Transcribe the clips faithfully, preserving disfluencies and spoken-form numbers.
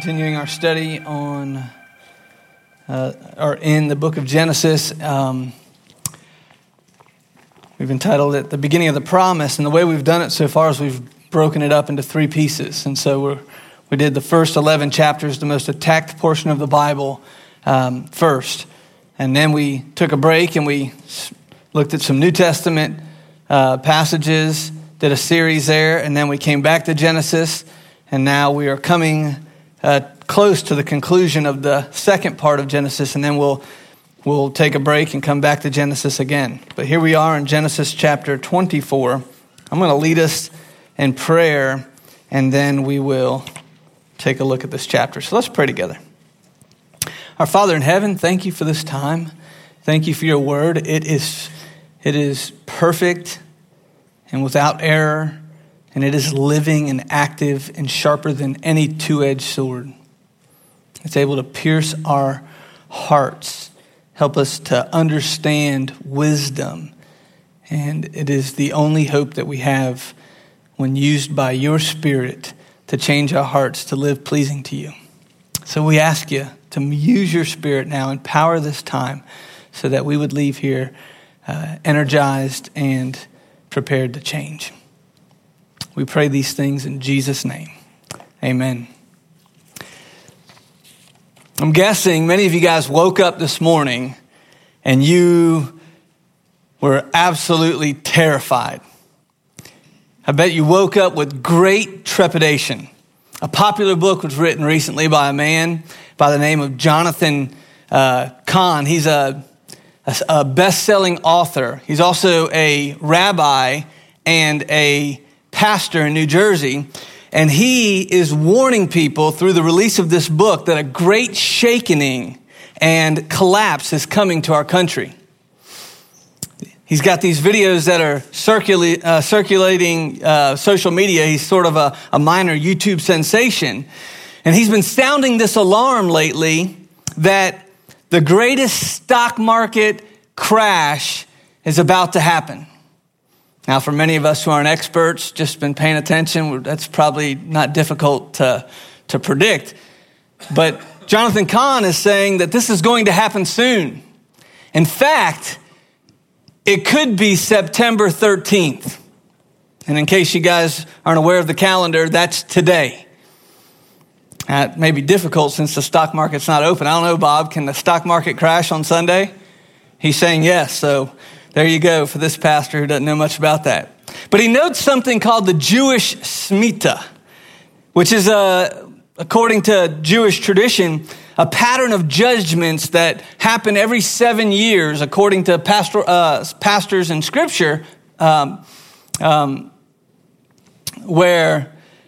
Continuing our study on, uh, or in the book of Genesis, um, we've entitled it The Beginning of the Promise, and the way we've done it so far is we've broken it up into three pieces. And so we're, we did the first eleven chapters, the most attacked portion of the Bible, um, first. And then we took a break and we looked at some New Testament uh, passages, did a series there, and then we came back to Genesis, and now we are coming Uh, close to the conclusion of the second part of Genesis, and then we'll we'll take a break and come back to Genesis again. But here we are in Genesis chapter twenty-four. I'm going to lead us in prayer, and then we will take a look at this chapter. So let's pray together. Our Father in heaven, thank you for this time. Thank you for your word. It is it is perfect and without error. And it is living and active and sharper than any two-edged sword. It's able to pierce our hearts, help us to understand wisdom. And it is the only hope that we have when used by your Spirit to change our hearts to live pleasing to you. So we ask you to use your Spirit now, empower this time so that we would leave here uh, energized and prepared to change. We pray these things in Jesus' name. Amen. I'm guessing many of you guys woke up this morning and you were absolutely terrified. I bet you woke up with great trepidation. A popular book was written recently by a man by the name of Jonathan uh, Cahn. He's a, a, a best-selling author. He's also a rabbi and a pastor in New Jersey, and he is warning people through the release of this book that a great shaking and collapse is coming to our country. He's got these videos that are circula- uh, circulating uh, social media. He's sort of a, a minor YouTube sensation, and he's been sounding this alarm lately that the greatest stock market crash is about to happen. Now, for many of us who aren't experts, just been paying attention, that's probably not difficult to, to predict. But Jonathan Cahn is saying that this is going to happen soon. In fact, it could be September thirteenth. And in case you guys aren't aware of the calendar, that's today. That may be difficult since the stock market's not open. I don't know, Bob, can the stock market crash on Sunday? He's saying yes, so there you go for this pastor who doesn't know much about that. But he notes something called the Jewish Shemitah, which is, a, according to Jewish tradition, a pattern of judgments that happen every seven years, according to pastor, uh, pastors in Scripture, um, um, where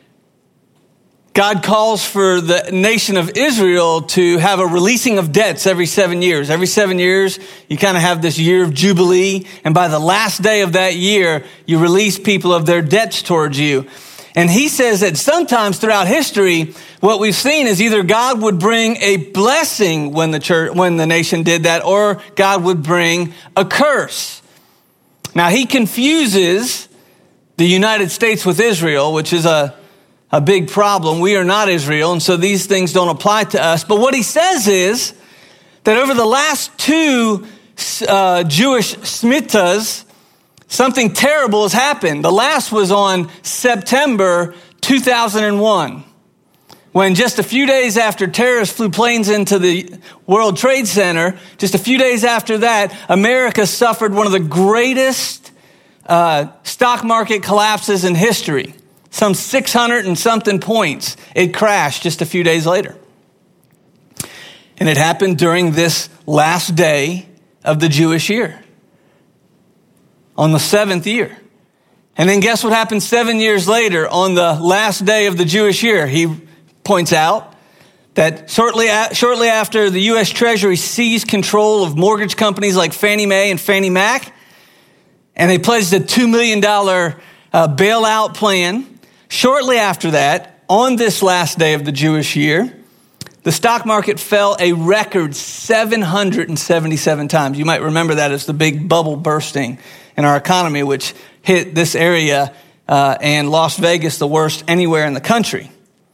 God calls for the nation of Israel to have a releasing of debts every seven years. Every seven years, you kind of have this year of Jubilee. And by the last day of that year, you release people of their debts towards you. And he says that sometimes throughout history, what we've seen is either God would bring a blessing when the church, when the nation did that, or God would bring a curse. Now, he confuses the United States with Israel, which is a A big problem. We are not Israel, and so these things don't apply to us. But what he says is that over the last two uh, Jewish Shemitahs, something terrible has happened. The last was on September two thousand one, when just a few days after terrorists flew planes into the World Trade Center, just a few days after that, America suffered one of the greatest uh, stock market collapses in history. Some six hundred and something points. It crashed just a few days later. And it happened during this last day of the Jewish year, on the seventh year. And then guess what happened seven years later on the last day of the Jewish year? He points out that shortly, shortly after the U S Treasury seized control of mortgage companies like Fannie Mae and Fannie Mac, and they pledged a two million dollars uh, bailout plan. Shortly after that, on this last day of the Jewish year, the stock market fell a record seven hundred seventy-seven times. You might remember that as the big bubble bursting in our economy, which hit this area uh, and Las Vegas the worst anywhere in the country.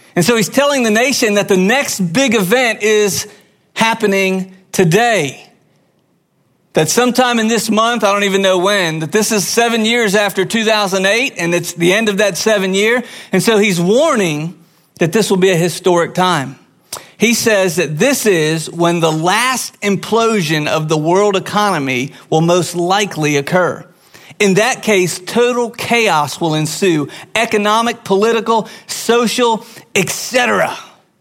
And so he's telling the nation that the next big event is happening today. That sometime in this month, I don't even know when, that this is seven years after two thousand eight, and it's the end of that seven year. And so he's warning that this will be a historic time. He says that this is when the last implosion of the world economy will most likely occur. In that case, total chaos will ensue, economic, political, social, et cetera.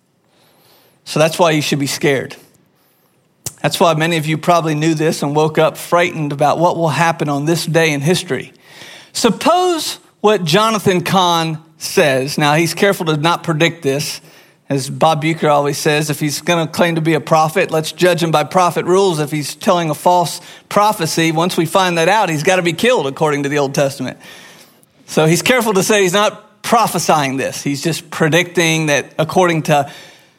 So that's why you should be scared. That's why many of you probably knew this and woke up frightened about what will happen on this day in history. Suppose what Jonathan Cahn says. Now, he's careful to not predict this. As Bob Bucher always says, if he's going to claim to be a prophet, let's judge him by prophet rules. If he's telling a false prophecy, once we find that out, he's got to be killed according to the Old Testament. So he's careful to say he's not prophesying this. He's just predicting that according to,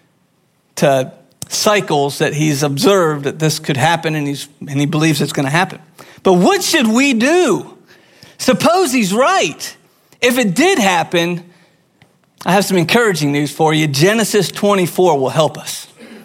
to cycles that he's observed that this could happen, and, he's, and he believes it's going to happen. But what should we do? Suppose he's right. If it did happen, I have some encouraging news for you. Genesis twenty-four will help us.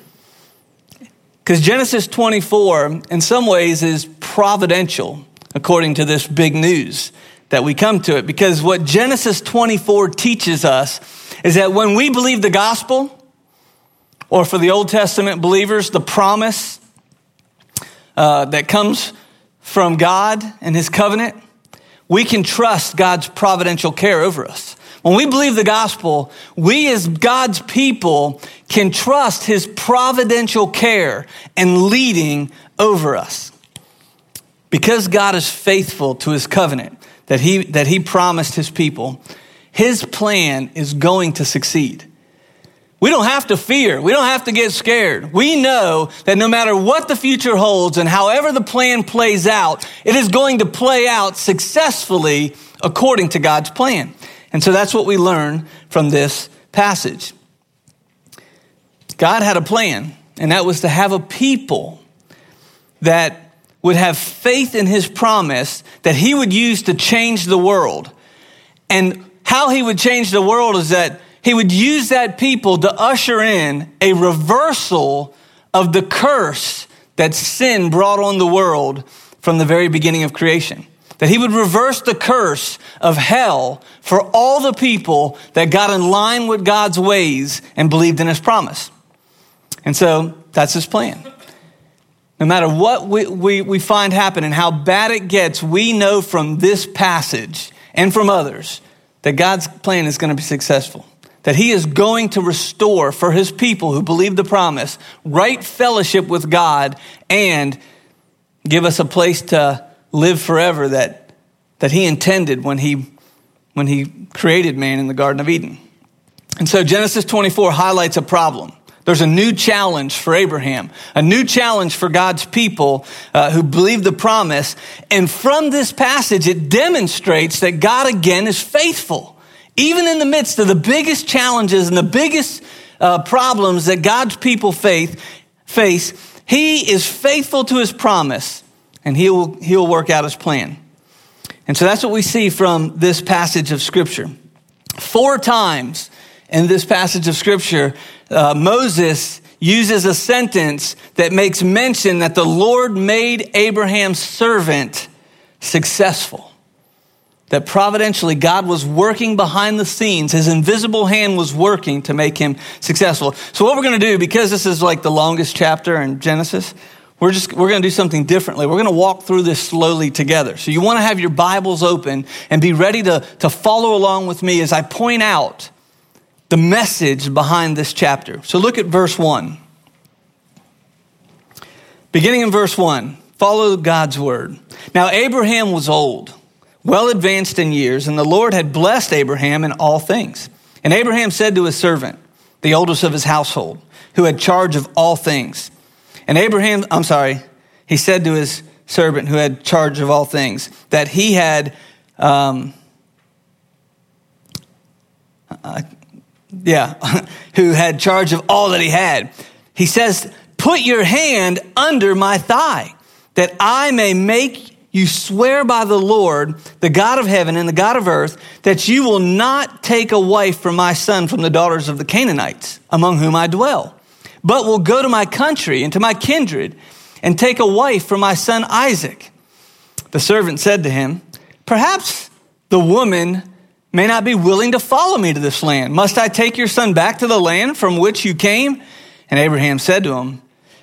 Because Genesis twenty-four, in some ways, is providential, according to this big news that we come to it. Because what Genesis twenty-four teaches us is that when we believe the gospel, or for the Old Testament believers, the promise uh, that comes from God and his covenant, we can trust God's providential care over us. When we believe the gospel, we as God's people can trust his providential care and leading over us. Because God is faithful to his covenant that he, that he promised his people, his plan is going to succeed. We don't have to fear. We don't have to get scared. We know that no matter what the future holds and however the plan plays out, it is going to play out successfully according to God's plan. And so that's what we learn from this passage. God had a plan, and that was to have a people that would have faith in his promise that he would use to change the world. And how he would change the world is that he would use that people to usher in a reversal of the curse that sin brought on the world from the very beginning of creation. That he would reverse the curse of hell for all the people that got in line with God's ways and believed in his promise. And so that's his plan. No matter what we, we, we find happen and how bad it gets, we know from this passage and from others that God's plan is going to be successful. That he is going to restore for his people who believe the promise, right fellowship with God, and give us a place to live forever that, that he intended when he, when he created man in the Garden of Eden. And so Genesis twenty-four highlights a problem. There's a new challenge for Abraham, a new challenge for God's people uh, who believe the promise. And from this passage, it demonstrates that God again is faithful. Even in the midst of the biggest challenges and the biggest uh, problems that God's people faith, face, he is faithful to his promise, and he will, he will work out his plan. And so that's what we see from this passage of Scripture. Four times in this passage of Scripture, uh, Moses uses a sentence that makes mention that the Lord made Abraham's servant successful. That providentially God was working behind the scenes. His invisible hand was working to make him successful. So what we're going to do, because this is like the longest chapter in Genesis, we're just we're going to do something differently. We're going to walk through this slowly together. So you want to have your Bibles open and be ready to, to follow along with me as I point out the message behind this chapter. So look at verse one. Beginning in verse one, follow God's word. Now Abraham was old, well advanced in years, and the Lord had blessed Abraham in all things. And Abraham said to his servant, the oldest of his household, who had charge of all things. And Abraham, I'm sorry, he said to his servant who had charge of all things, that he had, um, uh, yeah, who had charge of all that he had. He says, put your hand under my thigh, that I may make you swear by the Lord, the God of heaven and the God of earth, that you will not take a wife for my son from the daughters of the Canaanites, among whom I dwell, but will go to my country and to my kindred and take a wife for my son Isaac. The servant said to him, perhaps the woman may not be willing to follow me to this land. Must I take your son back to the land from which you came? And Abraham said to him,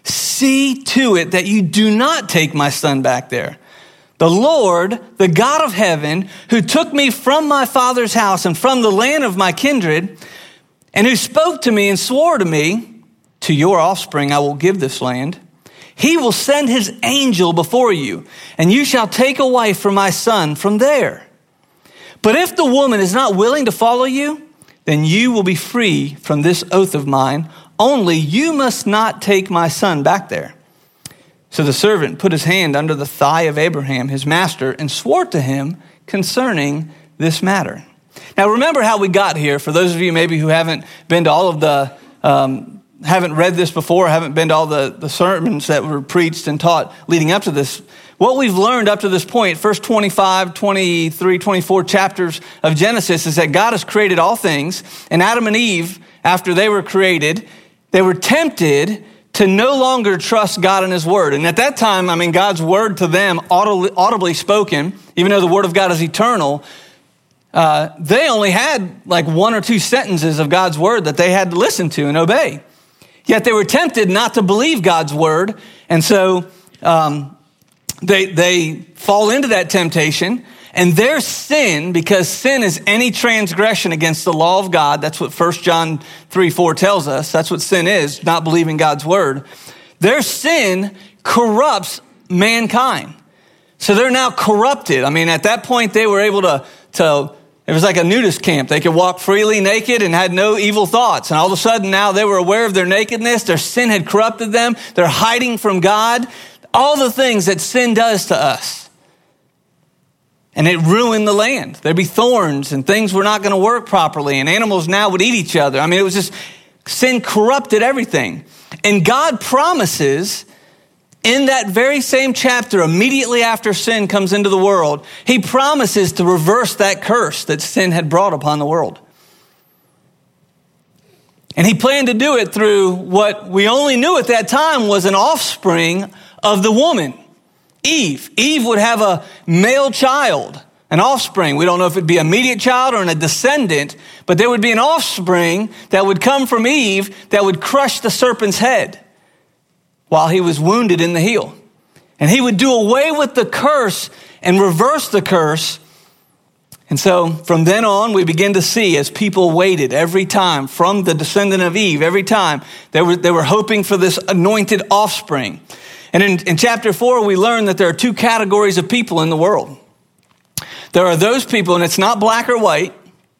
see to it that you do not take my son back there. The Lord, the God of heaven, who took me from my father's house and from the land of my kindred, and who spoke to me and swore to me, to your offspring I will give this land. He will send his angel before you, and you shall take a wife for my son from there. But if the woman is not willing to follow you, then you will be free from this oath of mine. Only you must not take my son back there. So the servant put his hand under the thigh of Abraham, his master, and swore to him concerning this matter. Now remember how we got here. For those of you maybe who haven't been to all of the, um, haven't read this before, haven't been to all the, the sermons that were preached and taught leading up to this, what we've learned up to this point, first twenty-five, twenty-three, twenty-four chapters of Genesis, is that God has created all things, and Adam and Eve, after they were created, they were tempted to no longer trust God and his word. And at that time, I mean, God's word to them, audibly, audibly spoken, even though the word of God is eternal, uh, they only had like one or two sentences of God's word that they had to listen to and obey. Yet they were tempted not to believe God's word. And so um, they, they fall into that temptation. And their sin, because sin is any transgression against the law of God, that's what First John three four tells us. That's what sin is, not believing God's word. Their sin corrupts mankind. So they're now corrupted. I mean, at that point, they were able to, to, it was like a nudist camp. They could walk freely naked and had no evil thoughts. And all of a sudden now they were aware of their nakedness. Their sin had corrupted them. They're hiding from God. All the things that sin does to us. And it ruined the land. There'd be thorns and things were not going to work properly. And animals now would eat each other. I mean, it was just, sin corrupted everything. And God promises in that very same chapter, immediately after sin comes into the world, he promises to reverse that curse that sin had brought upon the world. And he planned to do it through what we only knew at that time was an offspring of the woman. Eve. Eve would have a male child, an offspring. We don't know if it'd be an immediate child or a descendant, but there would be an offspring that would come from Eve that would crush the serpent's head while he was wounded in the heel. And he would do away with the curse and reverse the curse. And so from then on, we begin to see as people waited every time from the descendant of Eve, every time they were, they were hoping for this anointed offspring. And in, in chapter four, we learn that there are two categories of people in the world. There are those people, and it's not black or white.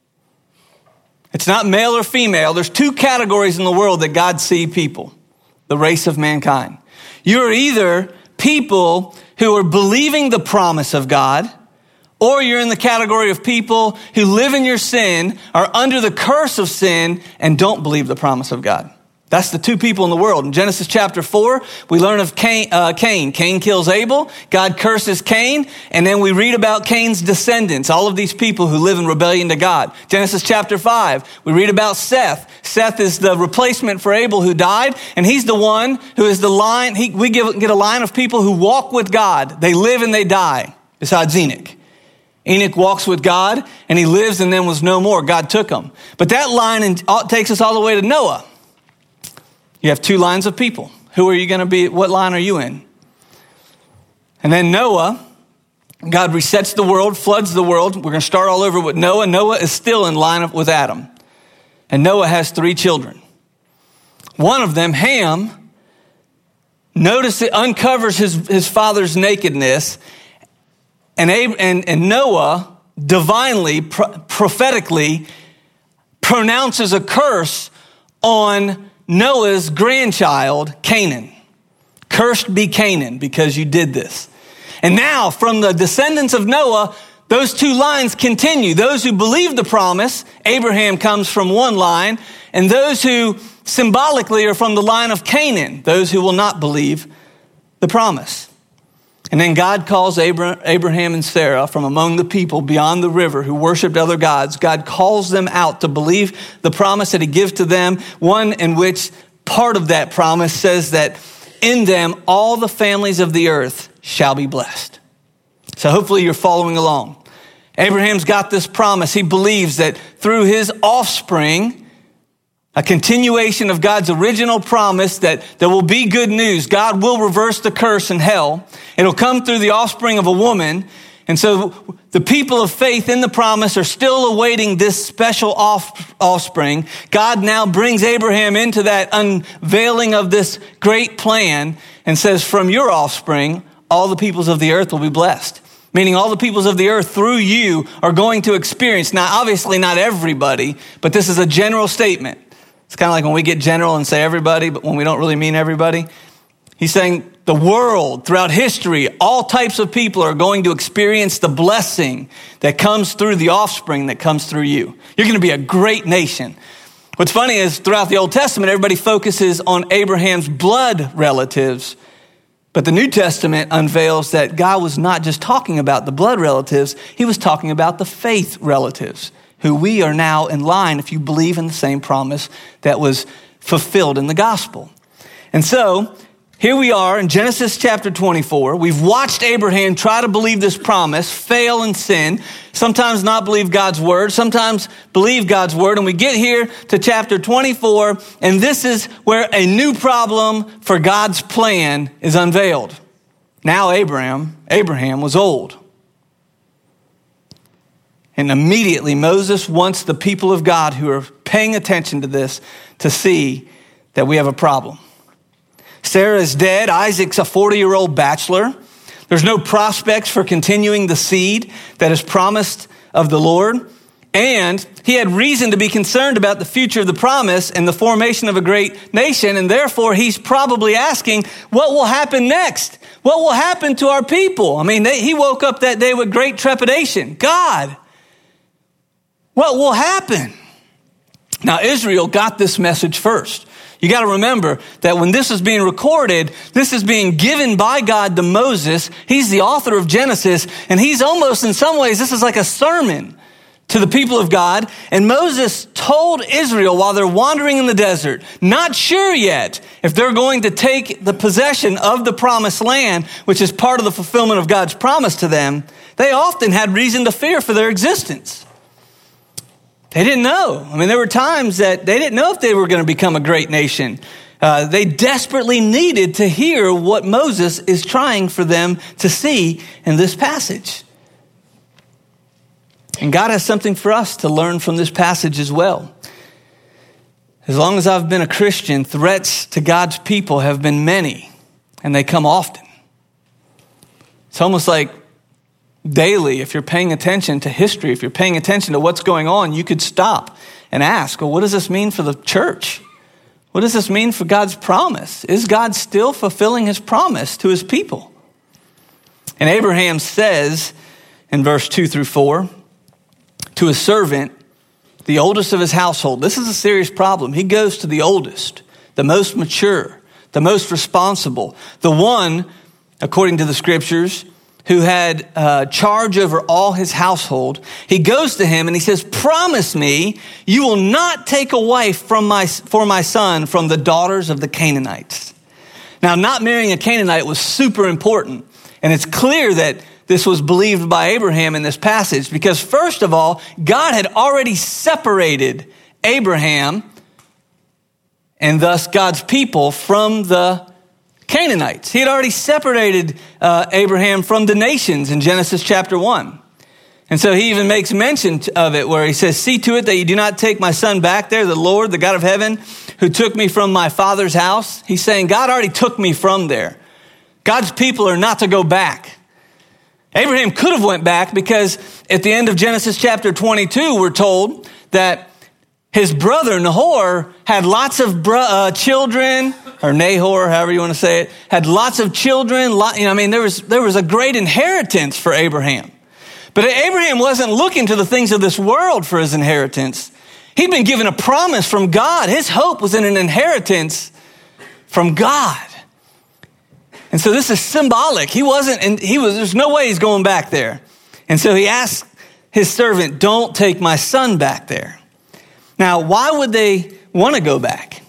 It's not male or female. There's two categories in the world that God sees people, the race of mankind. You're either people who are believing the promise of God, or you're in the category of people who live in your sin, are under the curse of sin, and don't believe the promise of God. That's the two people in the world. In Genesis chapter four, we learn of Cain. Uh, Cain. Cain kills Abel. God curses Cain. And then we read about Cain's descendants, all of these people who live in rebellion to God. Genesis chapter five, we read about Seth. Seth is the replacement for Abel who died. And he's the one who is the line. He, we give, get a line of people who walk with God. They live and they die, besides Enoch. Enoch walks with God and he lives and then was no more. God took him. But that line in, uh, takes us all the way to Noah. You have two lines of people. Who are you going to be? What line are you in? And then Noah, God resets the world, floods the world. We're going to start all over with Noah. Noah is still in line with Adam. And Noah has three children. One of them, Ham, notice it uncovers his, his father's nakedness. And, Ab- and, and Noah divinely, pro- prophetically pronounces a curse on Noah's grandchild, Canaan. Cursed be Canaan because you did this. And now from the descendants of Noah, those two lines continue. Those who believe the promise, Abraham comes from one line, and those who symbolically are from the line of Canaan, those who will not believe the promise. And then God calls Abraham and Sarah from among the people beyond the river who worshiped other gods. God calls them out to believe the promise that he gives to them, one in which part of that promise says that in them all the families of the earth shall be blessed. So hopefully you're following along. Abraham's got this promise. He believes that through his offspring, a continuation of God's original promise that there will be good news. God will reverse the curse in hell. It'll come through the offspring of a woman. And so the people of faith in the promise are still awaiting this special off, offspring. God now brings Abraham into that unveiling of this great plan and says, from your offspring, all the peoples of the earth will be blessed. Meaning all the peoples of the earth through you are going to experience. Now, obviously not everybody, but this is a general statement. It's kind of like when we get general and say everybody, but when we don't really mean everybody. He's saying the world, throughout history, all types of people are going to experience the blessing that comes through the offspring that comes through you. You're going to be a great nation. What's funny is throughout the Old Testament, everybody focuses on Abraham's blood relatives. But the New Testament unveils that God was not just talking about the blood relatives, he was talking about the faith relatives, who we are now in line if you believe in the same promise that was fulfilled in the gospel. And so here we are in Genesis chapter twenty-four. We've watched Abraham try to believe this promise, fail and sin, sometimes not believe God's word, sometimes believe God's word. And we get here to chapter twenty-four, and this is where a new problem for God's plan is unveiled. Now Abraham, Abraham was old. And immediately Moses wants the people of God who are paying attention to this to see that we have a problem. Sarah is dead. Isaac's a forty-year-old bachelor. There's no prospects for continuing the seed that is promised of the Lord. And he had reason to be concerned about the future of the promise and the formation of a great nation. And therefore, he's probably asking, what will happen next? What will happen to our people? I mean, they, he woke up that day with great trepidation. God, what will happen? Now, Israel got this message first. You got to remember that when this is being recorded, this is being given by God to Moses. He's the author of Genesis, and he's almost, in some ways, this is like a sermon to the people of God. And Moses told Israel while they're wandering in the desert, not sure yet if they're going to take the possession of the promised land, which is part of the fulfillment of God's promise to them, they often had reason to fear for their existence. They didn't know. I mean, there were times that they didn't know if they were going to become a great nation. Uh, they desperately needed to hear what Moses is trying for them to see in this passage. And God has something for us to learn from this passage as well. As long as I've been a Christian, threats to God's people have been many, and they come often. It's almost like daily, if you're paying attention to history, if you're paying attention to what's going on, you could stop and ask, well, what does this mean for the church? What does this mean for God's promise? Is God still fulfilling his promise to his people? And Abraham says in verse two through four, to his servant, the oldest of his household. This is a serious problem. He goes to the oldest, the most mature, the most responsible, the one, according to the scriptures, who had uh, charge over all his household. He goes to him and he says, promise me you will not take a wife from my, for my son from the daughters of the Canaanites. Now, not marrying a Canaanite was super important. And it's clear that this was believed by Abraham in this passage because, first of all, God had already separated Abraham and thus God's people from the Canaanites. He had already separated uh, Abraham from the nations in Genesis chapter one. And so he even makes mention of it where he says, see to it that you do not take my son back there, the Lord, the God of heaven, who took me from my father's house. He's saying, God already took me from there. God's people are not to go back. Abraham could have went back because at the end of Genesis chapter twenty-two, we're told that his brother Nahor had lots of bro- uh, children, or Nahor, however you want to say it, had lots of children. Lot, you know, I mean, there was there was a great inheritance for Abraham. But Abraham wasn't looking to the things of this world for his inheritance. He'd been given a promise from God. His hope was in an inheritance from God. And so this is symbolic. He wasn't, and he was, there's no way he's going back there. And so he asked his servant, don't take my son back there. Now, why would they want to go back?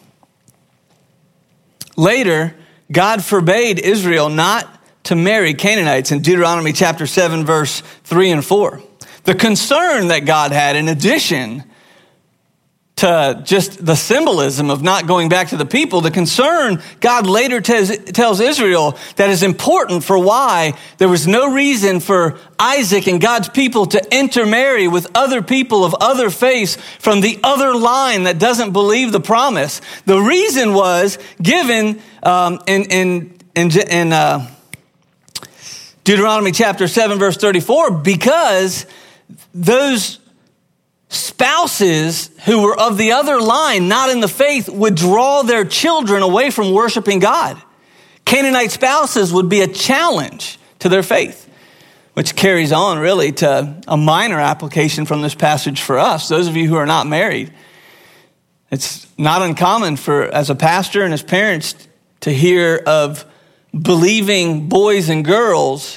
Later, God forbade Israel not to marry Canaanites in Deuteronomy chapter seven, verse three and four. The concern that God had, in addition to just the symbolism of not going back to the people, the concern God later tells, tells Israel that is important for why there was no reason for Isaac and God's people to intermarry with other people of other faiths from the other line that doesn't believe the promise. The reason was given um, in in in, in uh, Deuteronomy chapter seven, verse thirty-four, because those spouses who were of the other line, not in the faith, would draw their children away from worshiping God. Canaanite spouses would be a challenge to their faith, which carries on really to a minor application from this passage for us. Those of you who are not married, it's not uncommon for, as a pastor and his parents, to hear of believing boys and girls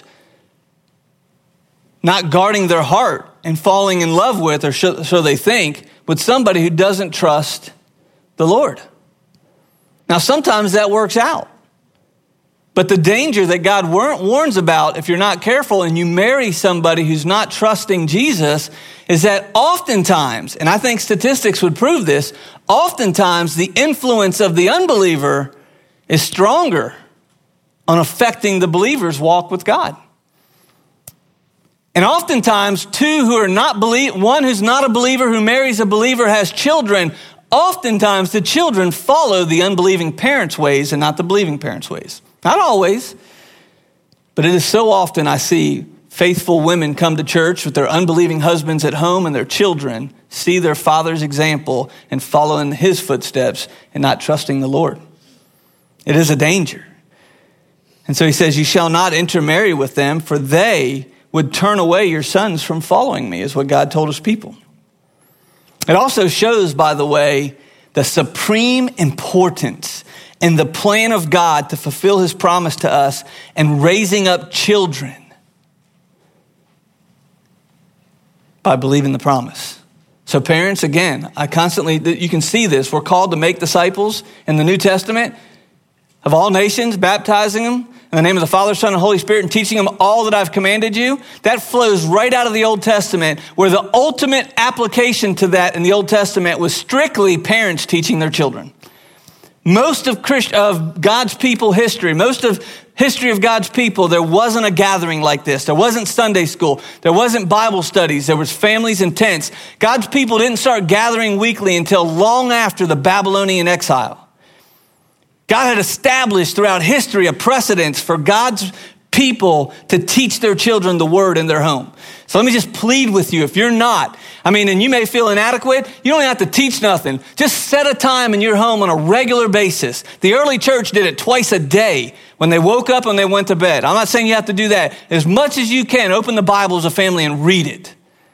not guarding their heart and falling in love with, or so they think, with somebody who doesn't trust the Lord. Now, sometimes that works out. But the danger that God warns about if you're not careful and you marry somebody who's not trusting Jesus is that oftentimes, and I think statistics would prove this, oftentimes the influence of the unbeliever is stronger on affecting the believer's walk with God. And oftentimes, two who are not believe, one who's not a believer who marries a believer has children. Oftentimes, the children follow the unbelieving parents' ways and not the believing parents' ways. Not always, but it is so often I see faithful women come to church with their unbelieving husbands at home, and their children see their father's example and follow in his footsteps and not trusting the Lord. It is a danger. And so he says, you shall not intermarry with them, for they would turn away your sons from following me, is what God told his people. It also shows, by the way, the supreme importance in the plan of God to fulfill his promise to us and raising up children by believing the promise. So parents, again, I constantly, you can see this. We're called to make disciples in the New Testament of all nations, baptizing them in the name of the Father, Son, and Holy Spirit, and teaching them all that I've commanded you. That flows right out of the Old Testament, where the ultimate application to that in the Old Testament was strictly parents teaching their children. Most of Christ, of God's people history, most of history of God's people, there wasn't a gathering like this. There wasn't Sunday school. There wasn't Bible studies. There was families and tents. God's people didn't start gathering weekly until long after the Babylonian exile. God had established throughout history a precedence for God's people to teach their children the word in their home. So let me just plead with you, if you're not, I mean, and you may feel inadequate, you don't have to teach nothing. Just set a time in your home on a regular basis. The early church did it twice a day when they woke up and they went to bed. I'm not saying you have to do that. As much as you can, open the Bible as a family and read it.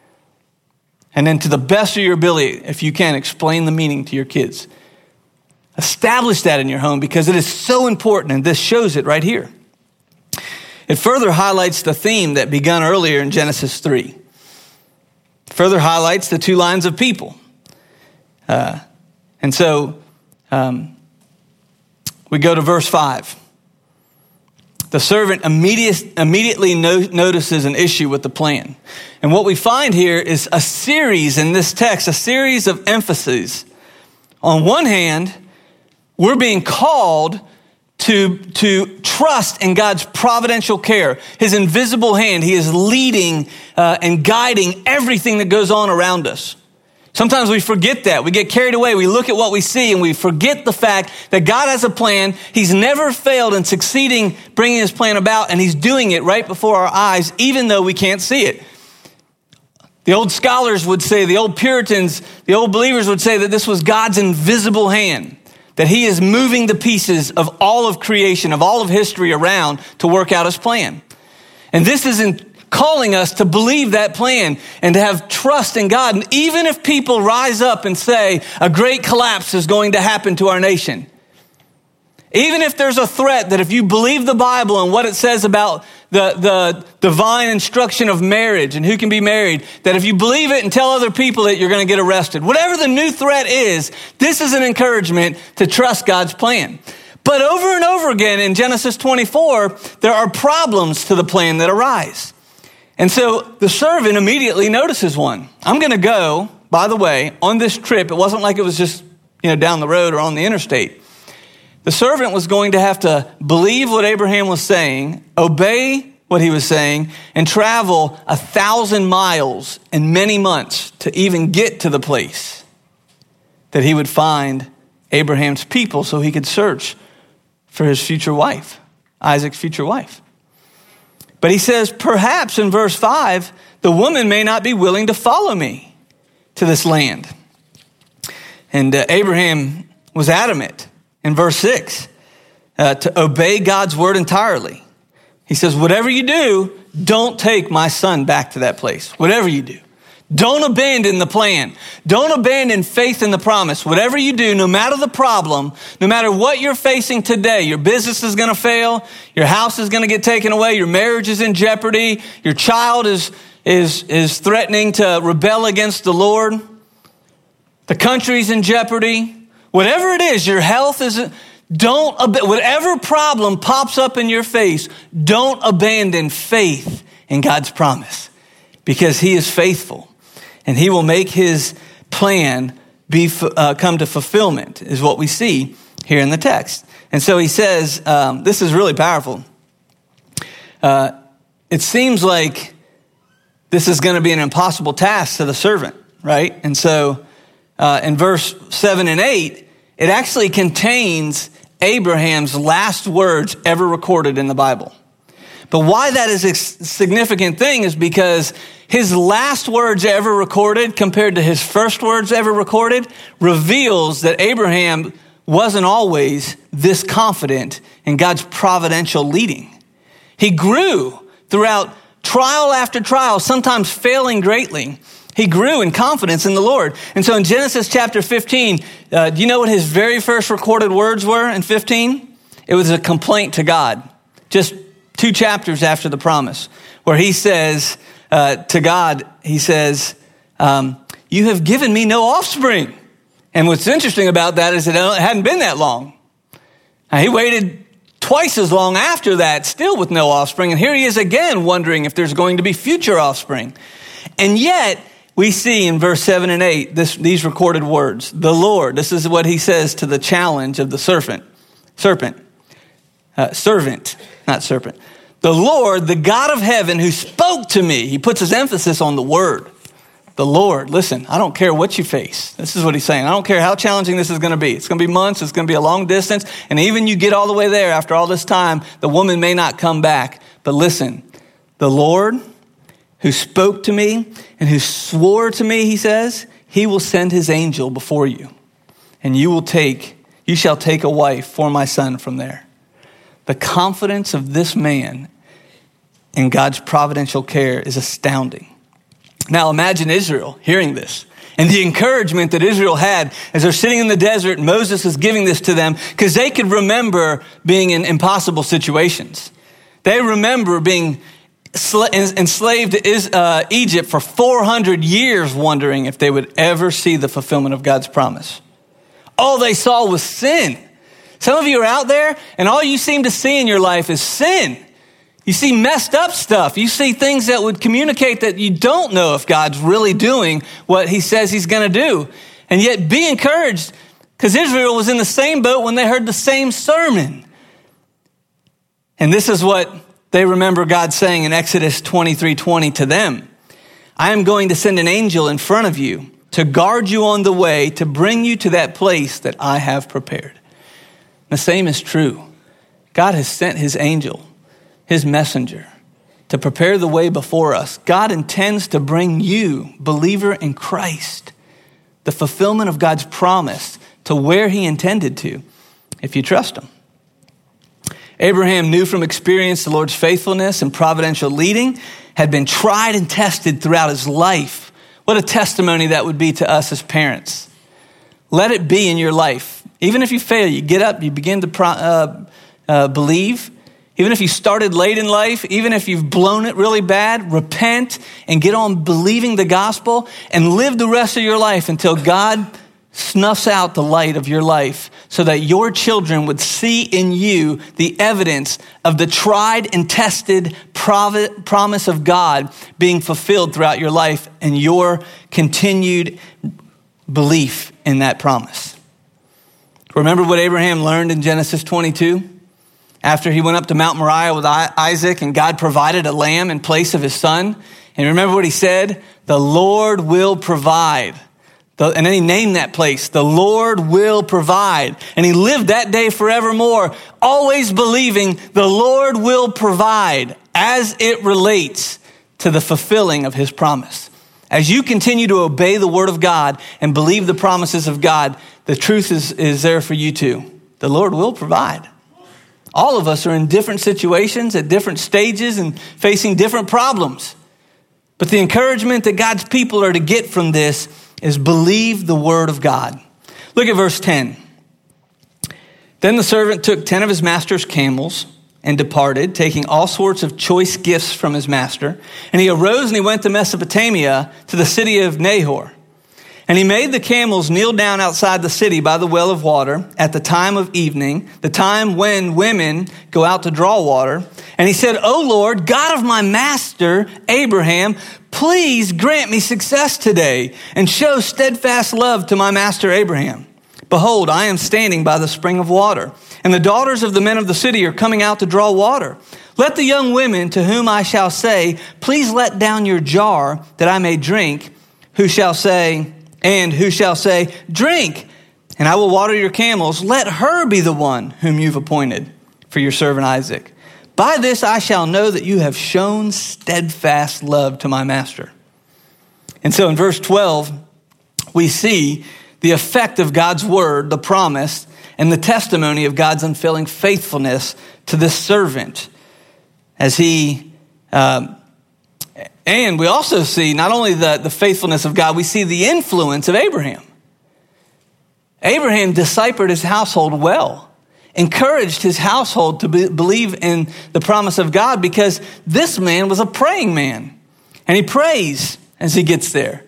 And then to the best of your ability, if you can, explain the meaning to your kids. Establish that in your home because it is so important, and this shows it right here. It further highlights the theme that began earlier in Genesis three. Further highlights the two lines of people. Uh, and so um, we go to verse five. The servant immediate, immediately no, notices an issue with the plan. And what we find here is a series in this text, a series of emphases. On one hand, we're being called to, to trust in God's providential care, his invisible hand. He is leading uh, and guiding everything that goes on around us. Sometimes we forget that. We get carried away. We look at what we see and we forget the fact that God has a plan. He's never failed in succeeding bringing his plan about, and he's doing it right before our eyes, even though we can't see it. The old scholars would say, the old Puritans, the old believers would say that this was God's invisible hand, that he is moving the pieces of all of creation, of all of history around to work out his plan. And this is in calling us to believe that plan and to have trust in God. And even if people rise up and say a great collapse is going to happen to our nation, Even if there's a threat that if you believe the Bible and what it says about the, the divine instruction of marriage and who can be married, that if you believe it and tell other people that you're going to get arrested. Whatever the new threat is, this is an encouragement to trust God's plan. But over and over again in Genesis twenty-four, there are problems to the plan that arise. And so the servant immediately notices one. I'm going to go, by the way, on this trip. It wasn't like it was just, you know, down the road or on the interstate. The servant was going to have to believe what Abraham was saying, obey what he was saying, and travel a thousand miles and many months to even get to the place that he would find Abraham's people so he could search for his future wife, Isaac's future wife. But he says, perhaps in verse five, the woman may not be willing to follow me to this land. And uh, Abraham was adamant in verse six uh, to obey God's word entirely. He says, whatever you do, don't take my son back to that place. Whatever you do. Don't abandon the plan. Don't abandon faith in the promise. Whatever you do, no matter the problem, no matter what you're facing today, your business is going to fail, your house is going to get taken away, your marriage is in jeopardy, your child is, is, is threatening to rebel against the Lord, the country's in jeopardy, whatever it is, your health is, don't, whatever problem pops up in your face, don't abandon faith in God's promise because he is faithful. And he will make his plan be uh, come to fulfillment, is what we see here in the text. And so he says, um, this is really powerful. Uh, it seems like this is going to be an impossible task to the servant, right? And so uh, in verse seven and eight, it actually contains Abraham's last words ever recorded in the Bible. But why that is a significant thing is because his last words ever recorded compared to his first words ever recorded reveals that Abraham wasn't always this confident in God's providential leading. He grew throughout trial after trial, sometimes failing greatly. He grew in confidence in the Lord. And so in Genesis chapter fifteen, uh, do you know what his very first recorded words were in fifteen? It was a complaint to God. Just two chapters after the promise, where he says uh, to God, he says, um, you have given me no offspring. And what's interesting about that is that it hadn't been that long. Now, he waited twice as long after that, still with no offspring. And here he is again wondering if there's going to be future offspring. And yet we see in verse seven and eight, this, these recorded words, the Lord, this is what he says to the challenge of the serpent, serpent, uh, servant, not serpent. The Lord, the God of heaven who spoke to me. He puts his emphasis on the word. The Lord, listen, I don't care what you face. This is what he's saying. I don't care how challenging this is going to be. It's going to be months. It's going to be a long distance. And even you get all the way there after all this time, the woman may not come back. But listen, the Lord who spoke to me and who swore to me, he says, he will send his angel before you. And you will take, you shall take a wife for my son from there. The confidence of this man in God's providential care is astounding. Now imagine Israel hearing this and the encouragement that Israel had as they're sitting in the desert. Moses is giving this to them because they could remember being in impossible situations. They remember being enslaved to uh, Egypt for four hundred years, wondering if they would ever see the fulfillment of God's promise. All they saw was sin. Some of you are out there and all you seem to see in your life is sin. You see messed up stuff. You see things that would communicate that you don't know if God's really doing what he says he's going to do. And yet be encouraged because Israel was in the same boat when they heard the same sermon. And this is what they remember God saying in Exodus twenty-three twenty to them. I am going to send an angel in front of you to guard you on the way to bring you to that place that I have prepared. The same is true. God has sent his angel, his messenger, to prepare the way before us. God intends to bring you, believer in Christ, the fulfillment of God's promise to where he intended to, if you trust him. Abraham knew from experience the Lord's faithfulness and providential leading, had been tried and tested throughout his life. What a testimony that would be to us as parents. Let it be in your life. Even if you fail, you get up, you begin to pro- uh, uh, believe. Even if you started late in life, even if you've blown it really bad, repent and get on believing the gospel and live the rest of your life until God snuffs out the light of your life so that your children would see in you the evidence of the tried and tested promise of God being fulfilled throughout your life and your continued belief in that promise. Remember what Abraham learned in Genesis twenty-two? After he went up to Mount Moriah with Isaac and God provided a lamb in place of his son. And remember what he said? The Lord will provide. And then he named that place, the Lord will provide. And he lived that day forevermore, always believing the Lord will provide as it relates to the fulfilling of his promise. As you continue to obey the word of God and believe the promises of God, the truth is, is there for you too. The Lord will provide. All of us are in different situations at different stages and facing different problems. But the encouragement that God's people are to get from this is believe the word of God. Look at verse ten. Then the servant took ten of his master's camels and departed, taking all sorts of choice gifts from his master. And he arose and he went to Mesopotamia, to the city of Nahor. And he made the camels kneel down outside the city by the well of water at the time of evening, the time when women go out to draw water. And he said, O Lord, God of my master Abraham, please grant me success today and show steadfast love to my master Abraham. Behold, I am standing by the spring of water, and the daughters of the men of the city are coming out to draw water. Let the young women to whom I shall say, please let down your jar that I may drink, who shall say, and who shall say, drink, and I will water your camels. Let her be the one whom you've appointed for your servant Isaac. By this I shall know that you have shown steadfast love to my master. And so in verse twelve, we see the effect of God's word, the promise, and the testimony of God's unfailing faithfulness to this servant. As he, um, and we also see not only the, the faithfulness of God, we see the influence of Abraham. Abraham discipled his household well, encouraged his household to be, believe in the promise of God because this man was a praying man. And he prays as he gets there.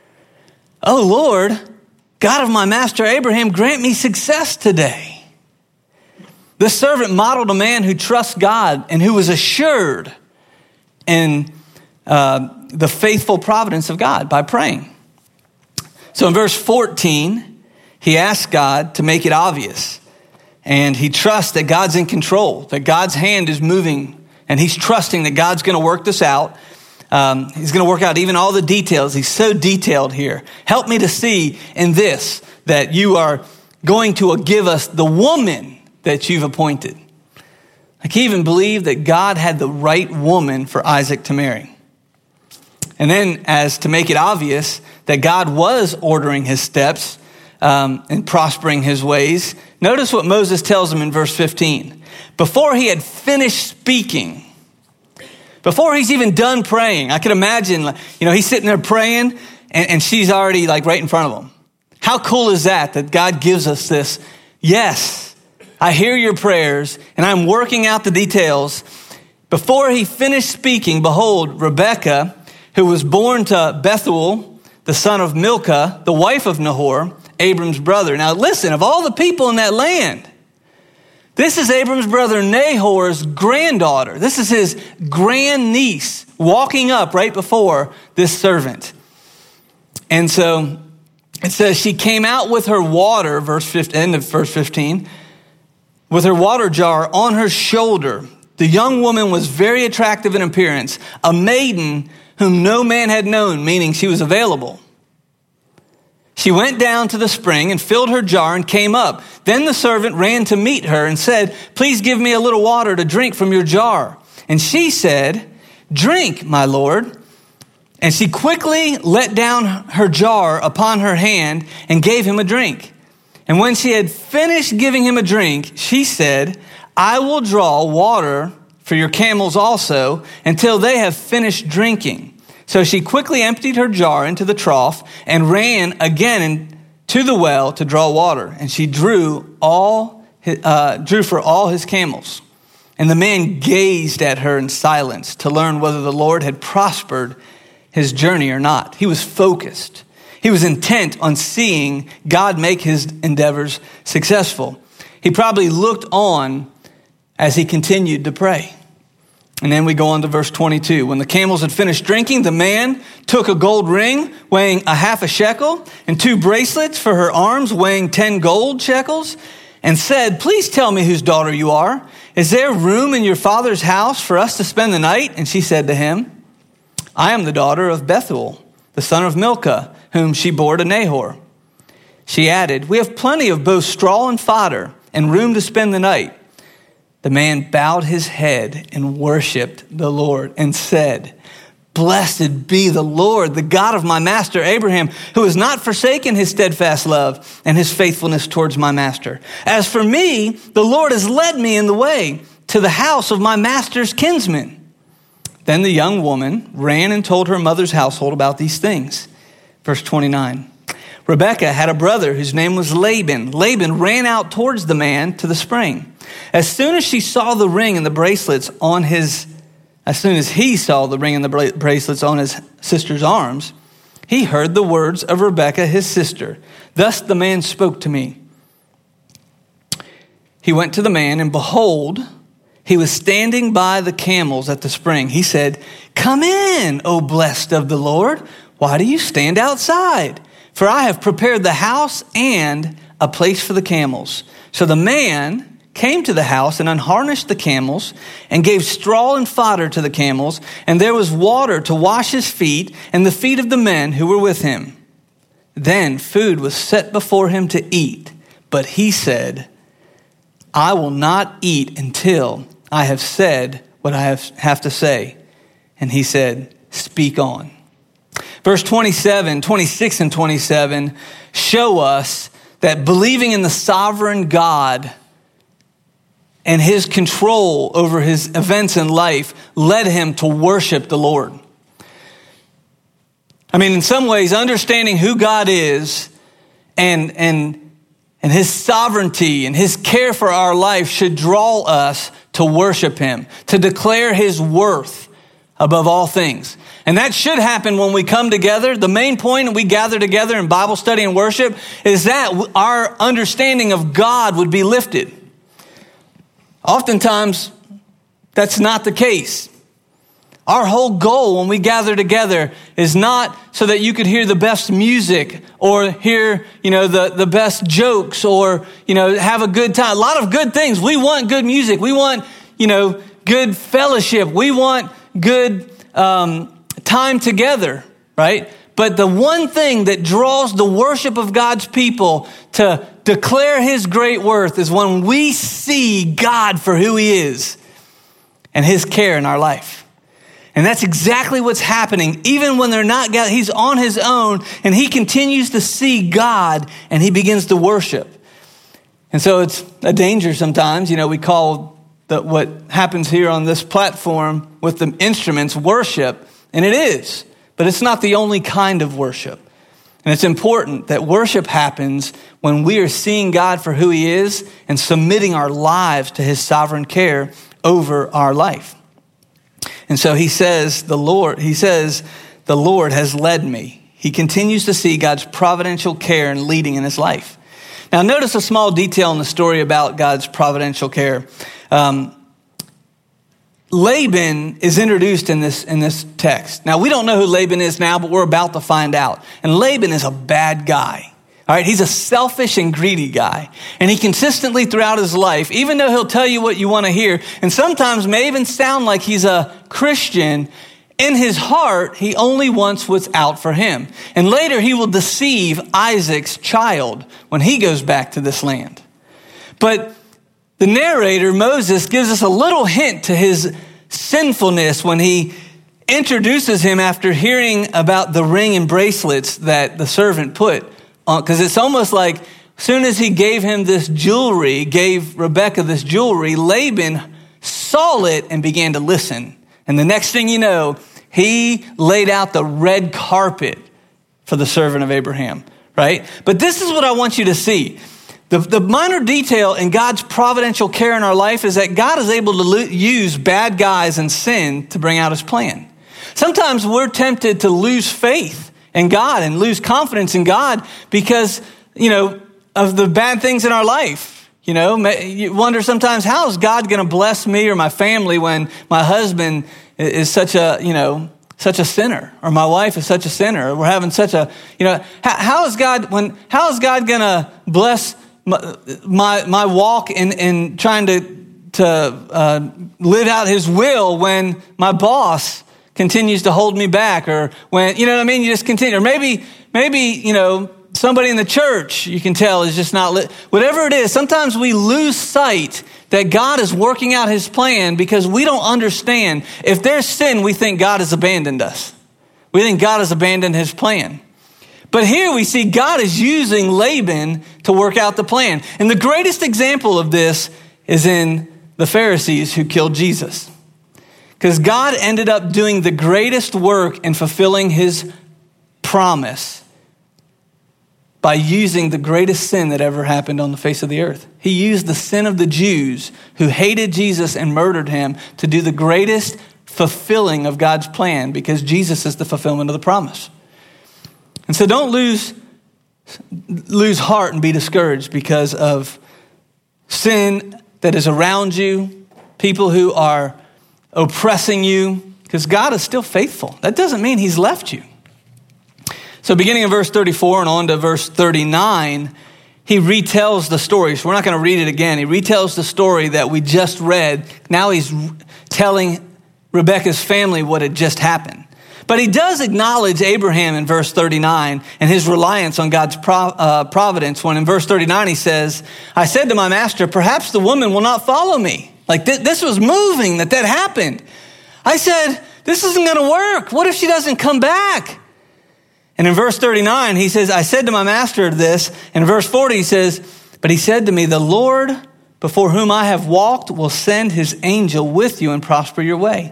Oh Lord, God of my master Abraham, grant me success today. This servant modeled a man who trusts God and who was assured in uh, the faithful providence of God by praying. So in verse fourteen, he asked God to make it obvious. And he trusts that God's in control, that God's hand is moving, and he's trusting that God's going to work this out. Um, he's going to work out even all the details. He's so detailed here. Help me to see in this that you are going to give us the woman that you've appointed. Like he even believed that God had the right woman for Isaac to marry. And then as to make it obvious that God was ordering his steps um, and prospering his ways, notice what Moses tells him in verse fifteen. Before he had finished speaking, before he's even done praying, I could imagine, you know, he's sitting there praying and, and she's already like right in front of him. How cool is that, that God gives us this? Yes, I hear your prayers and I'm working out the details. Before he finished speaking, behold, Rebekah, who was born to Bethuel, the son of Milcah, the wife of Nahor, Abram's brother. Now listen, of all the people in that land, this is Abram's brother Nahor's granddaughter. This is his grandniece walking up right before this servant. And so it says she came out with her water, verse fifteen, end of verse fifteen, with her water jar on her shoulder. The young woman was very attractive in appearance, a maiden whom no man had known, meaning she was available. She went down to the spring and filled her jar and came up. Then the servant ran to meet her and said, please give me a little water to drink from your jar. And she said, drink, my lord. And she quickly let down her jar upon her hand and gave him a drink. And when she had finished giving him a drink, she said, I will draw water for your camels also until they have finished drinking. So she quickly emptied her jar into the trough and ran again to the well to draw water, and she drew all uh, drew for all his camels. And the man gazed at her in silence to learn whether the Lord had prospered his journey or not. He was focused. He was intent on seeing God make his endeavors successful. He probably looked on as he continued to pray. And then we go on to verse twenty-two. When the camels had finished drinking, the man took a gold ring weighing a half a shekel and two bracelets for her arms weighing ten gold shekels and said, "Please tell me whose daughter you are. Is there room in your father's house for us to spend the night?" And she said to him, "I am the daughter of Bethuel, the son of Milcah, whom she bore to Nahor." She added, "We have plenty of both straw and fodder and room to spend the night." The man bowed his head and worshiped the Lord and said, "Blessed be the Lord, the God of my master Abraham, who has not forsaken his steadfast love and his faithfulness towards my master. As for me, the Lord has led me in the way to the house of my master's kinsman." Then the young woman ran and told her mother's household about these things. Verse twenty-nine. Rebekah had a brother whose name was Laban. Laban ran out towards the man to the spring. As soon as she saw the ring and the bracelets on his, as soon as he saw the ring and the bracelets on his sister's arms, he heard the words of Rebekah, his sister. "Thus the man spoke to me." He went to the man, and behold, he was standing by the camels at the spring. He said, "Come in, O blessed of the Lord. Why do you stand outside? For I have prepared the house and a place for the camels." So the man came to the house and unharnessed the camels and gave straw and fodder to the camels. And there was water to wash his feet and the feet of the men who were with him. Then food was set before him to eat. But he said, "I will not eat until I have said what I have, have to say." And he said, "Speak on." Verse twenty-seven, twenty-six and twenty-seven show us that believing in the sovereign God and his control over his events in life led him to worship the Lord. I mean, in some ways, understanding who God is and, and, and his sovereignty and his care for our life should draw us to worship him, to declare his worth above all things. And that should happen when we come together. The main point we gather together in Bible study and worship is that our understanding of God would be lifted. Oftentimes, that's not the case. Our whole goal when we gather together is not so that you could hear the best music or hear, you know, the, the best jokes or, you know, have a good time. A lot of good things. We want good music. We want, you know, good fellowship. We want good um, time together, right? But the one thing that draws the worship of God's people to declare his great worth is when we see God for who he is and his care in our life. And that's exactly what's happening. Even when they're not God, he's on his own and he continues to see God and he begins to worship. And so it's a danger sometimes. You know, we call the, what happens here on this platform with the instruments worship, and it is. But it's not the only kind of worship. And it's important that worship happens when we are seeing God for who he is and submitting our lives to his sovereign care over our life. And so he says, the Lord, he says, the Lord has led me. He continues to see God's providential care and leading in his life. Now notice a small detail in the story about God's providential care. Um, Laban is introduced in this, in this text. Now, we don't know who Laban is now, but we're about to find out. And Laban is a bad guy. All right, he's a selfish and greedy guy. And he consistently throughout his life, even though he'll tell you what you want to hear, and sometimes may even sound like he's a Christian, in his heart, he only wants what's out for him. And later he will deceive Isaac's child when he goes back to this land. But the narrator, Moses, gives us a little hint to his sinfulness when he introduces him after hearing about the ring and bracelets that the servant put on. Because it's almost like as soon as he gave him this jewelry, gave Rebekah this jewelry, Laban saw it and began to listen. And the next thing you know, he laid out the red carpet for the servant of Abraham. right? But this is what I want you to see. The, the minor detail in God's providential care in our life is that God is able to lo- use bad guys and sin to bring out his plan. Sometimes we're tempted to lose faith in God and lose confidence in God because, you know, of the bad things in our life. You know, you wonder sometimes, how is God going to bless me or my family when my husband is such a, you know, such a sinner, or my wife is such a sinner, or we're having such a, you know, how, how is God, when, how is God going to bless my, my, my walk in, in trying to, to uh, live out his will when my boss continues to hold me back, or when, you know what I mean? You just continue, or maybe, maybe, you know, somebody in the church you can tell is just not, li- whatever it is, sometimes we lose sight that God is working out his plan because we don't understand. If there's sin, we think God has abandoned us. We think God has abandoned his plan. But here we see God is using Laban to work out the plan. And the greatest example of this is in the Pharisees who killed Jesus. Because God ended up doing the greatest work in fulfilling his promise by using the greatest sin that ever happened on the face of the earth. He used the sin of the Jews who hated Jesus and murdered him to do the greatest fulfilling of God's plan, because Jesus is the fulfillment of the promise. And so don't lose, lose heart and be discouraged because of sin that is around you, people who are oppressing you, because God is still faithful. That doesn't mean he's left you. So beginning in verse thirty-four and on to verse thirty-nine, he retells the story. So we're not going to read it again. He retells the story that we just read. Now he's telling Rebekah's family what had just happened. But he does acknowledge Abraham in verse thirty-nine and his reliance on God's providence, when in verse thirty-nine he says, I said to my master, perhaps the woman will not follow me. Like th- this was moving that that happened. I said, this isn't going to work. What if she doesn't come back? And in verse thirty-nine, he says, I said to my master this. And in verse forty, he says, but he said to me, the Lord before whom I have walked will send his angel with you and prosper your way.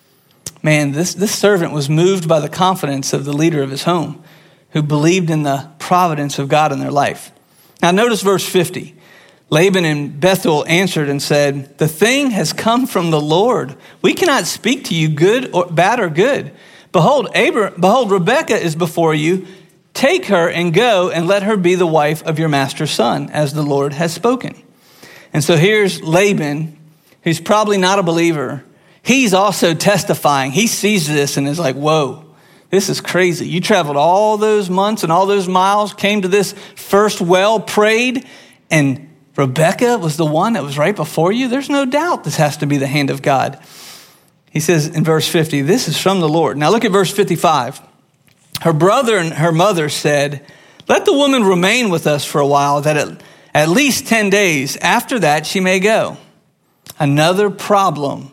Man, this, this servant was moved by the confidence of the leader of his home, who believed in the providence of God in their life. Now notice verse fifty. Laban and Bethuel answered and said, the thing has come from the Lord. We cannot speak to you good or bad or good. Behold, Abra- behold, Rebekah is before you. Take her and go and let her be the wife of your master's son, as the Lord has spoken. And so here's Laban, who's probably not a believer. He's also testifying. He sees this and is like, whoa, this is crazy. You traveled all those months and all those miles, came to this first well, prayed, and Rebekah was the one that was right before you. There's no doubt this has to be the hand of God. He says in verse fifty, this is from the Lord. Now look at verse fifty-five. Her brother and her mother said, let the woman remain with us for a while, that at, at least ten days. After that, she may go. Another problem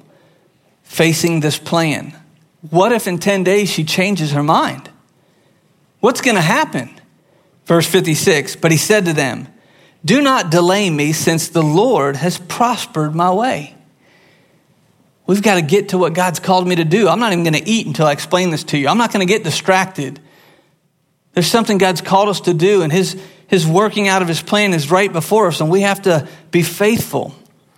facing this plan. What if in ten days she changes her mind? What's going to happen? Verse fifty-six, but he said to them, do not delay me, since the Lord has prospered my way. We've got to get to what God's called me to do. I'm not even going to eat until I explain this to you. I'm not going to get distracted. There's something God's called us to do, and his, his working out of his plan is right before us, and we have to be faithful.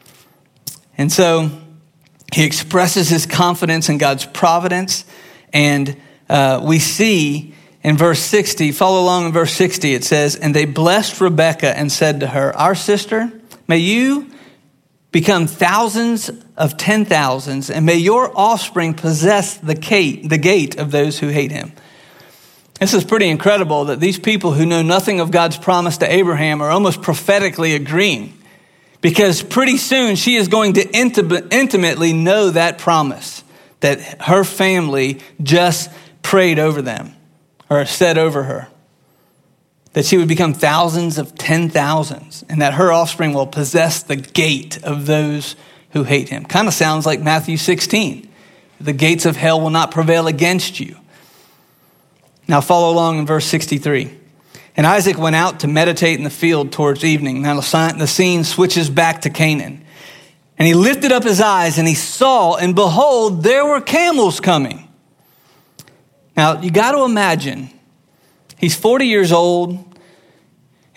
And so he expresses his confidence in God's providence, and uh, we see in verse sixty, follow along in verse sixty, it says, and they blessed Rebekah and said to her, our sister, may you become thousands of ten thousands, and may your offspring possess the gate, the gate of those who hate him. This is pretty incredible that these people who know nothing of God's promise to Abraham are almost prophetically agreeing, because pretty soon she is going to intim- intimately know that promise that her family just prayed over them or said over her. That she would become thousands of ten thousands, and that her offspring will possess the gate of those who hate him. Kind of sounds like Matthew sixteen. The gates of hell will not prevail against you. Now follow along in verse sixty-three. And Isaac went out to meditate in the field towards evening. Now the scene switches back to Canaan. And he lifted up his eyes and he saw, and behold, there were camels coming. Now you got to imagine, he's forty years old.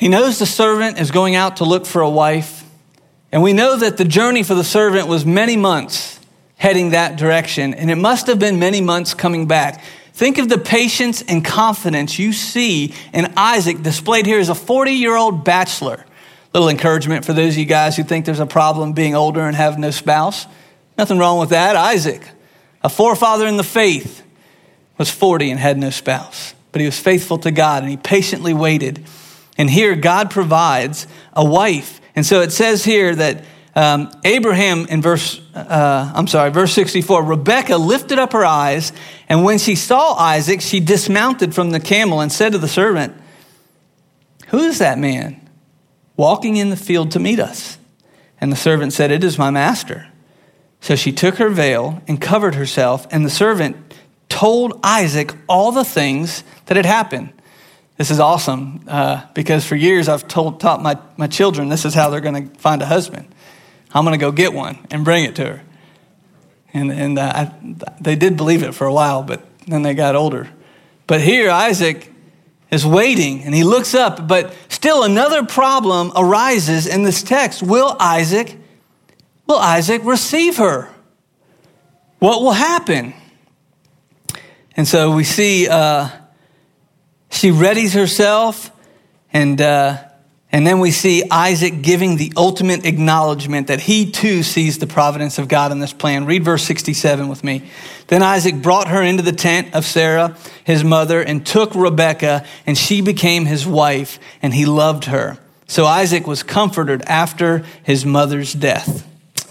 He knows the servant is going out to look for a wife. And we know that the journey for the servant was many months heading that direction. And it must have been many months coming back. Think of the patience and confidence you see in Isaac displayed here as a forty-year-old bachelor. Little encouragement for those of you guys who think there's a problem being older and have no spouse. Nothing wrong with that. Isaac, a forefather in the faith, was forty and had no spouse. But he was faithful to God and he patiently waited. And here God provides a wife. And so it says here that um, Abraham in verse, uh, I'm sorry, verse sixty-four, Rebekah lifted up her eyes, and when she saw Isaac, she dismounted from the camel and said to the servant, "Who is that man walking in the field to meet us?" And the servant said, "It is my master." So she took her veil and covered herself, and the servant told Isaac all the things that had happened. This is awesome uh, because for years I've told taught my, my children this is how they're going to find a husband. I'm going to go get one and bring it to her. And, and uh, I, they did believe it for a while, but then they got older. But here Isaac is waiting and he looks up, but still another problem arises in this text. Will Isaac, will Isaac receive her? What will happen? And so we see uh, she readies herself, and uh, and then we see Isaac giving the ultimate acknowledgement that he too sees the providence of God in this plan. Read verse sixty-seven with me. Then Isaac brought her into the tent of Sarah, his mother, and took Rebekah, and she became his wife, and he loved her. So Isaac was comforted after his mother's death.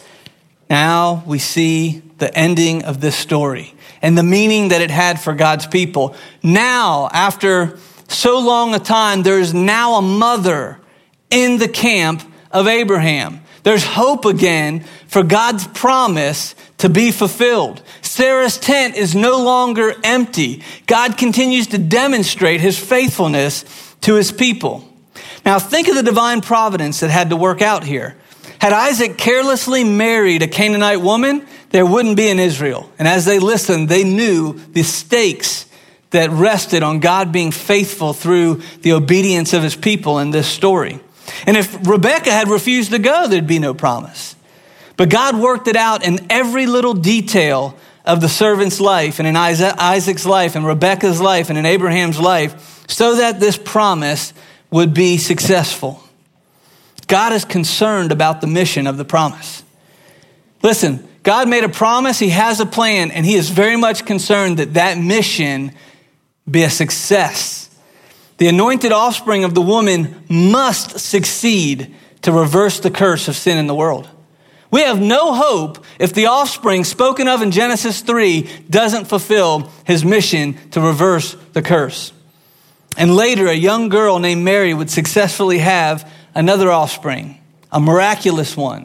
Now we see the ending of this story and the meaning that it had for God's people. Now, after so long a time, there is now a mother in the camp of Abraham. There's hope again for God's promise to be fulfilled. Sarah's tent is no longer empty. God continues to demonstrate his faithfulness to his people. Now think of the divine providence that had to work out here. Had Isaac carelessly married a Canaanite woman, there wouldn't be an Israel. And as they listened, they knew the stakes that rested on God being faithful through the obedience of his people in this story. And if Rebekah had refused to go, there'd be no promise. But God worked it out in every little detail of the servant's life, and in Isaac's life, and Rebekah's life, and in Abraham's life, so that this promise would be successful. God is concerned about the mission of the promise. Listen, God made a promise, he has a plan, and he is very much concerned that that mission be a success. The anointed offspring of the woman must succeed to reverse the curse of sin in the world. We have no hope if the offspring spoken of in Genesis three doesn't fulfill his mission to reverse the curse. And later, a young girl named Mary would successfully have another offspring, a miraculous one.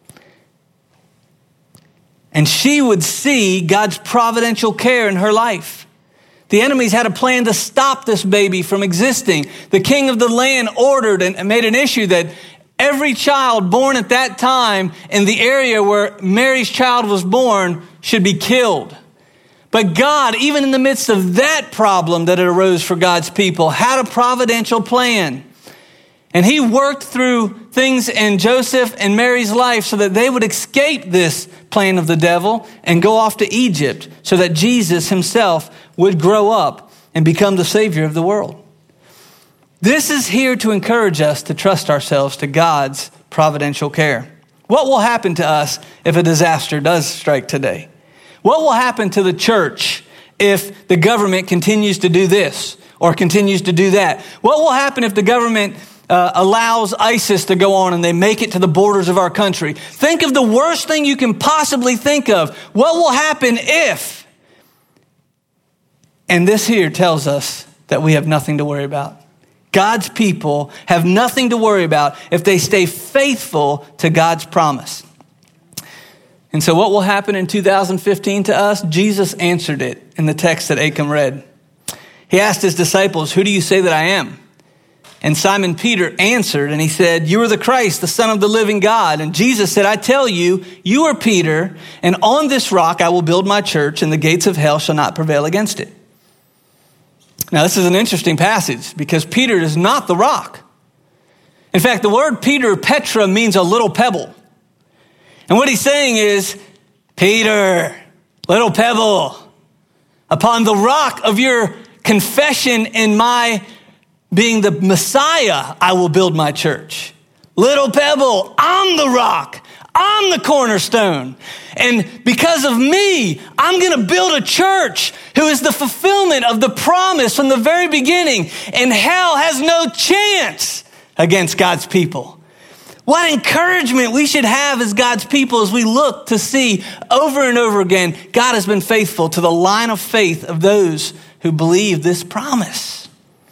And she would see God's providential care in her life. The enemies had a plan to stop this baby from existing. The king of the land ordered and made an issue that every child born at that time in the area where Mary's child was born should be killed. But God, even in the midst of that problem that arose for God's people, had a providential plan. And he worked through things in Joseph and Mary's life so that they would escape this plan of the devil and go off to Egypt so that Jesus himself would grow up and become the Savior of the world. This is here to encourage us to trust ourselves to God's providential care. What will happen to us if a disaster does strike today? What will happen to the church if the government continues to do this or continues to do that? What will happen if the government uh, allows ISIS to go on and they make it to the borders of our country? Think of the worst thing you can possibly think of. What will happen if? And this here tells us that we have nothing to worry about. God's people have nothing to worry about if they stay faithful to God's promise. And so what will happen in two thousand fifteen to us? Jesus answered it in the text that Acom read. He asked his disciples, "Who do you say that I am?" And Simon Peter answered and he said, "You are the Christ, the Son of the living God." And Jesus said, "I tell you, you are Peter, and on this rock I will build my church, and the gates of hell shall not prevail against it." Now, this is an interesting passage because Peter is not the rock. In fact, the word Peter, Petra, means a little pebble. And what he's saying is, Peter, little pebble, upon the rock of your confession and my being the Messiah, I will build my church. Little pebble, I'm the rock. I'm the cornerstone. And because of me, I'm going to build a church who is the fulfillment of the promise from the very beginning. And hell has no chance against God's people. What encouragement we should have as God's people as we look to see over and over again, God has been faithful to the line of faith of those who believe this promise.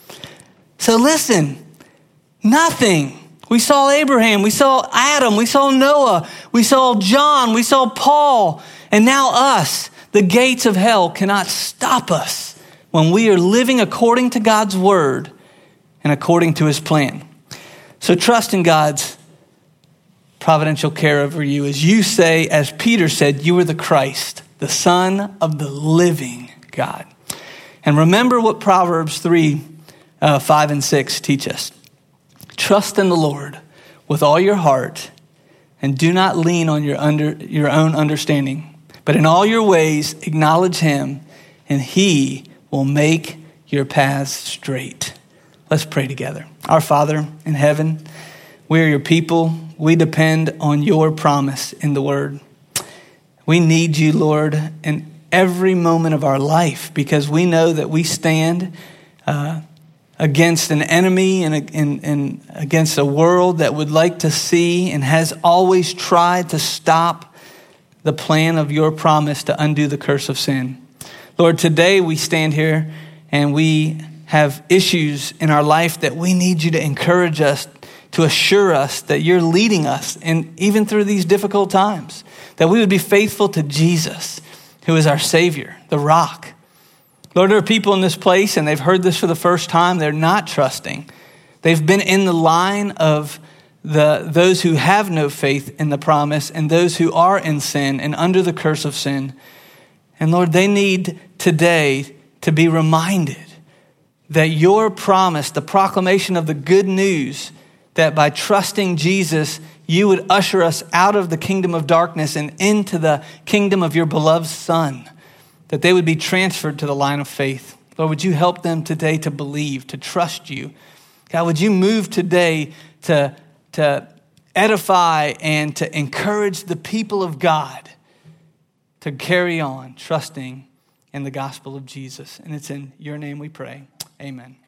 So listen, nothing. We saw Abraham, we saw Adam, we saw Noah, we saw John, we saw Paul, and now us. The gates of hell cannot stop us when we are living according to God's word and according to his plan. So trust in God's providential care over you as you say, as Peter said, you are the Christ, the Son of the living God. And remember what Proverbs three, uh, five, and six teach us. Trust in the Lord with all your heart and do not lean on your under your own understanding, but in all your ways acknowledge him and he will make your paths straight. Let's pray together. Our Father in heaven, we are your people. We depend on your promise in the word. We need you, Lord, in every moment of our life because we know that we stand uh, against an enemy and, and, and against a world that would like to see and has always tried to stop the plan of your promise to undo the curse of sin. Lord, today we stand here and we have issues in our life that we need you to encourage us, to assure us that you're leading us, and even through these difficult times, that we would be faithful to Jesus, who is our Savior, the rock. Lord, there are people in this place, and they've heard this for the first time. They're not trusting. They've been in the line of the those who have no faith in the promise and those who are in sin and under the curse of sin. And Lord, they need today to be reminded that your promise, the proclamation of the good news, that by trusting Jesus, you would usher us out of the kingdom of darkness and into the kingdom of your beloved Son, that they would be transferred to the line of faith. Lord, would you help them today to believe, to trust you? God, would you move today to, to edify and to encourage the people of God to carry on trusting in the gospel of Jesus. And it's in your name we pray. Amen.